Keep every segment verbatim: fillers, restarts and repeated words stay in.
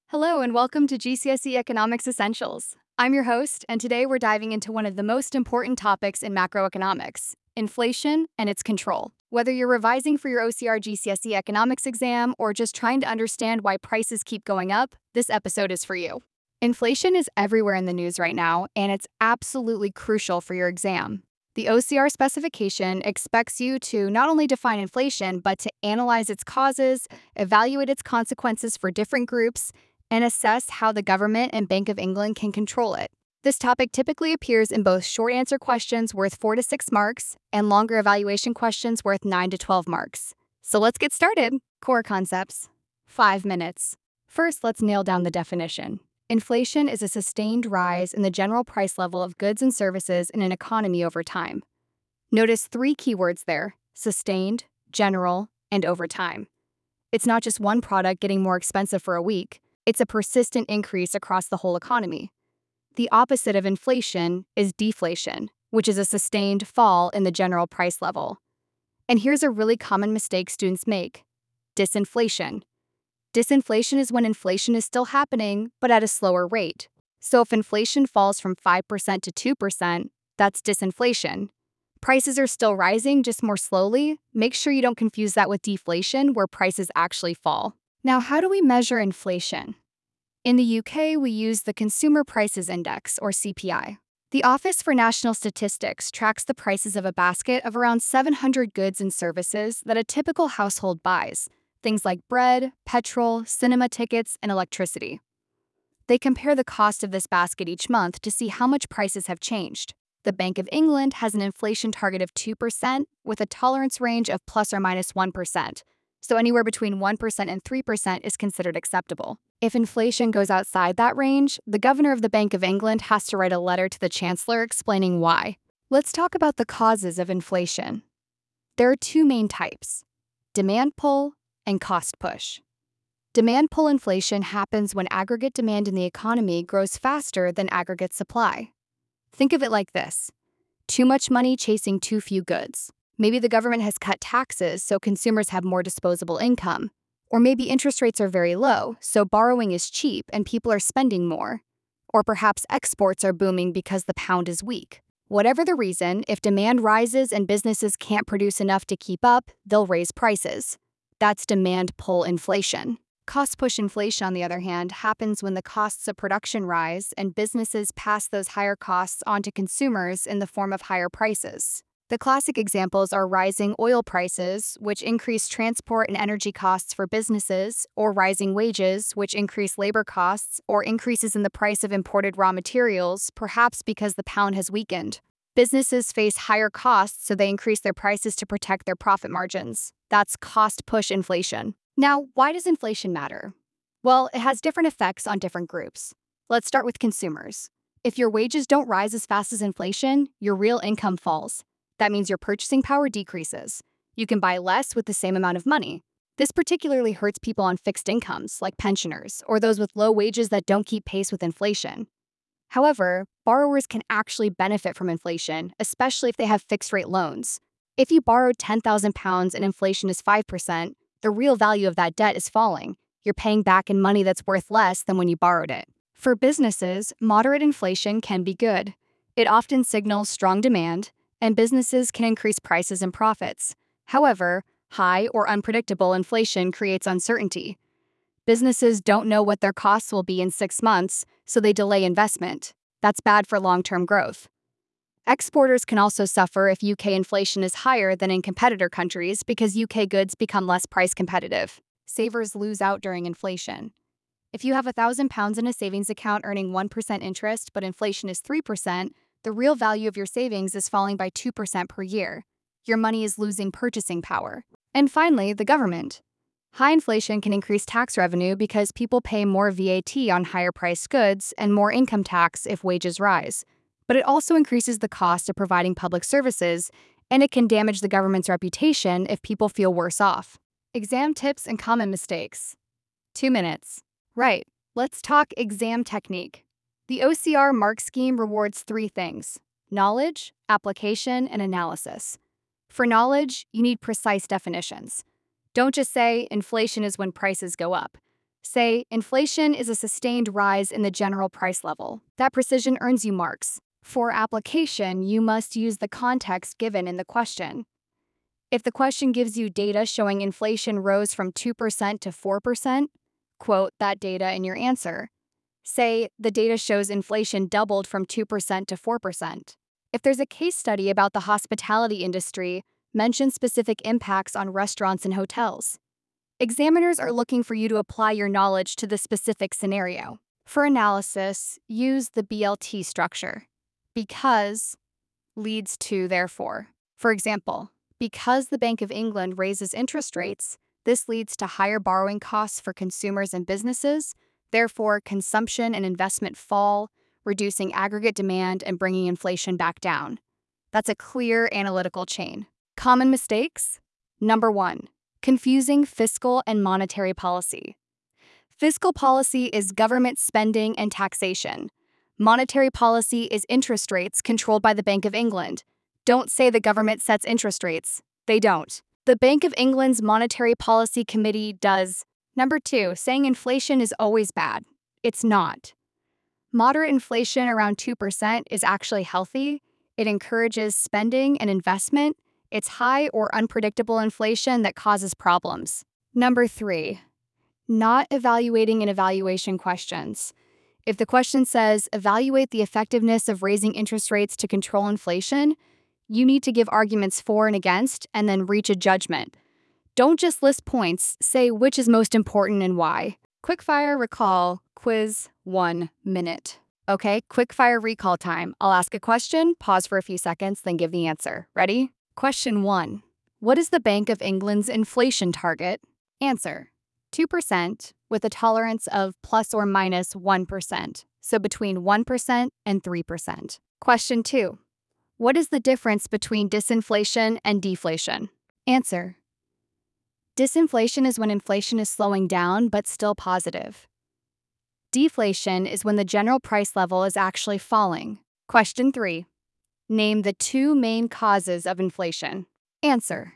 Hello and welcome to G C S E Economics Essentials. I'm your host, and today we're diving into one of the most important topics in macroeconomics, inflation and its control. Whether you're revising for your O C R G C S E Economics exam or just trying to understand why prices keep going up, this episode is for you. Inflation is everywhere in the news right now, and it's absolutely crucial for your exam. The O C R specification expects you to not only define inflation, but to analyze its causes, evaluate its consequences for different groups, and assess how the government and Bank of England can control it. This topic typically appears in both short answer questions worth four to six marks and longer evaluation questions worth nine to twelve marks. So let's get started. Core concepts. Five minutes. First, let's nail down the definition. Inflation is a sustained rise in the general price level of goods and services in an economy over time. Notice three keywords there: sustained, general, and over time. It's not just one product getting more expensive for a week. It's a persistent increase across the whole economy. The opposite of inflation is deflation, which is a sustained fall in the general price level. And here's a really common mistake students make: disinflation. Disinflation is when inflation is still happening, but at a slower rate. So if inflation falls from five percent to two percent, that's disinflation. Prices are still rising, just more slowly. Make sure you don't confuse that with deflation, where prices actually fall. Now, how do we measure inflation? In the U K, we use the Consumer Prices Index, or C P I. The Office for National Statistics tracks the prices of a basket of around seven hundred goods and services that a typical household buys, things like bread, petrol, cinema tickets, and electricity. They compare the cost of this basket each month to see how much prices have changed. The Bank of England has an inflation target of two percent with a tolerance range of plus or minus one percent. So anywhere between one percent and three percent is considered acceptable. If inflation goes outside that range, the governor of the Bank of England has to write a letter to the chancellor explaining why. Let's talk about the causes of inflation. There are two main types: demand pull and cost push. Demand pull inflation happens when aggregate demand in the economy grows faster than aggregate supply. Think of it like this: too much money chasing too few goods. Maybe the government has cut taxes so consumers have more disposable income. Or maybe interest rates are very low, so borrowing is cheap and people are spending more. Or perhaps exports are booming because the pound is weak. Whatever the reason, if demand rises and businesses can't produce enough to keep up, they'll raise prices. That's demand pull inflation. Cost push inflation, on the other hand, happens when the costs of production rise and businesses pass those higher costs on to consumers in the form of higher prices. The classic examples are rising oil prices, which increase transport and energy costs for businesses, or rising wages, which increase labor costs, or increases in the price of imported raw materials, perhaps because the pound has weakened. Businesses face higher costs, so they increase their prices to protect their profit margins. That's cost push inflation. Now, why does inflation matter? Well, it has different effects on different groups. Let's start with consumers. If your wages don't rise as fast as inflation, your real income falls. That means your purchasing power decreases. You can buy less with the same amount of money. This particularly hurts people on fixed incomes, like pensioners, or those with low wages that don't keep pace with inflation. However, borrowers can actually benefit from inflation, especially if they have fixed-rate loans. If you borrowed ten thousand pounds and inflation is five percent, the real value of that debt is falling. You're paying back in money that's worth less than when you borrowed it. For businesses, moderate inflation can be good. It often signals strong demand, and businesses can increase prices and profits. However, high or unpredictable inflation creates uncertainty. Businesses don't know what their costs will be in six months, so they delay investment. That's bad for long-term growth. Exporters can also suffer if U K inflation is higher than in competitor countries because U K goods become less price competitive. Savers lose out during inflation. If you have one thousand pounds in a savings account earning one percent interest but inflation is three percent, the real value of your savings is falling by two percent per year. Your money is losing purchasing power. And finally, the government. High inflation can increase tax revenue because people pay more V A T on higher-priced goods and more income tax if wages rise. But it also increases the cost of providing public services, and it can damage the government's reputation if people feel worse off. Exam tips and common mistakes. Two minutes. Right, let's talk exam technique. The O C R mark scheme rewards three things: knowledge, application, and analysis. For knowledge, you need precise definitions. Don't just say inflation is when prices go up. Say, inflation is a sustained rise in the general price level. That precision earns you marks. For application, you must use the context given in the question. If the question gives you data showing inflation rose from two percent to four percent, quote that data in your answer. Say, the data shows inflation doubled from two percent to four percent. If there's a case study about the hospitality industry, mention specific impacts on restaurants and hotels. Examiners are looking for you to apply your knowledge to the specific scenario. For analysis, use the B L T structure. Because leads to therefore. For example, because the Bank of England raises interest rates, this leads to higher borrowing costs for consumers and businesses. Therefore, consumption and investment fall, reducing aggregate demand and bringing inflation back down. That's a clear analytical chain. Common mistakes? Number one, confusing fiscal and monetary policy. Fiscal policy is government spending and taxation. Monetary policy is interest rates controlled by the Bank of England. Don't say the government sets interest rates. They don't. The Bank of England's Monetary Policy Committee does. Number two, saying inflation is always bad. It's not. Moderate inflation around two percent is actually healthy. It encourages spending and investment. It's high or unpredictable inflation that causes problems. Number three, not evaluating in evaluation questions. If the question says, evaluate the effectiveness of raising interest rates to control inflation, you need to give arguments for and against and then reach a judgment. Don't just list points, say which is most important and why. Quickfire recall, quiz, one minute. Okay, quickfire recall time. I'll ask a question, pause for a few seconds, then give the answer. Ready? Question one. What is the Bank of England's inflation target? Answer. two percent with a tolerance of plus or minus one percent, so between one percent and three percent. Question two. What is the difference between disinflation and deflation? Answer. Disinflation is when inflation is slowing down but still positive. Deflation is when the general price level is actually falling. Question three. Name the two main causes of inflation. Answer.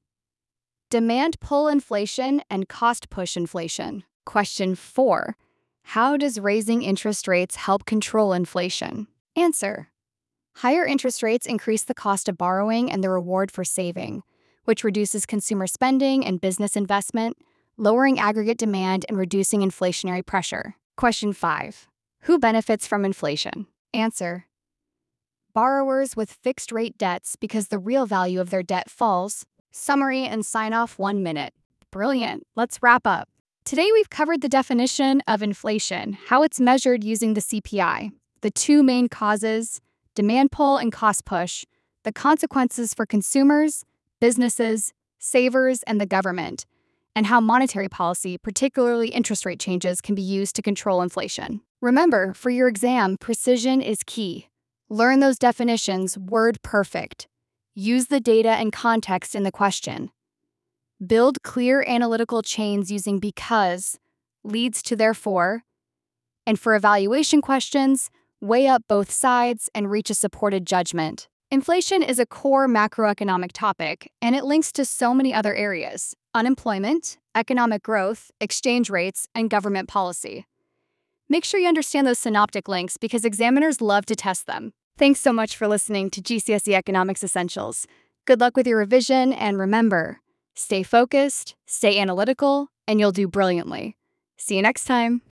Demand pull inflation and cost push inflation. Question four. How does raising interest rates help control inflation? Answer. Higher interest rates increase the cost of borrowing and the reward for saving, which reduces consumer spending and business investment, lowering aggregate demand and reducing inflationary pressure. Question five. Who benefits from inflation? Answer. Borrowers with fixed-rate debts because the real value of their debt falls. Summary and sign-off one minute. Brilliant. Let's wrap up. Today we've covered the definition of inflation, how it's measured using the C P I, the two main causes, demand pull and cost push, the consequences for consumers, businesses, savers, and the government, and how monetary policy, particularly interest rate changes, can be used to control inflation. Remember, for your exam, precision is key. Learn those definitions word perfect. Use the data and context in the question. Build clear analytical chains using because leads to therefore. And for evaluation questions, weigh up both sides and reach a supported judgment. Inflation is a core macroeconomic topic, and it links to so many other areas: unemployment, economic growth, exchange rates, and government policy. Make sure you understand those synoptic links because examiners love to test them. Thanks so much for listening to G C S E Economics Essentials. Good luck with your revision, and remember, stay focused, stay analytical, and you'll do brilliantly. See you next time.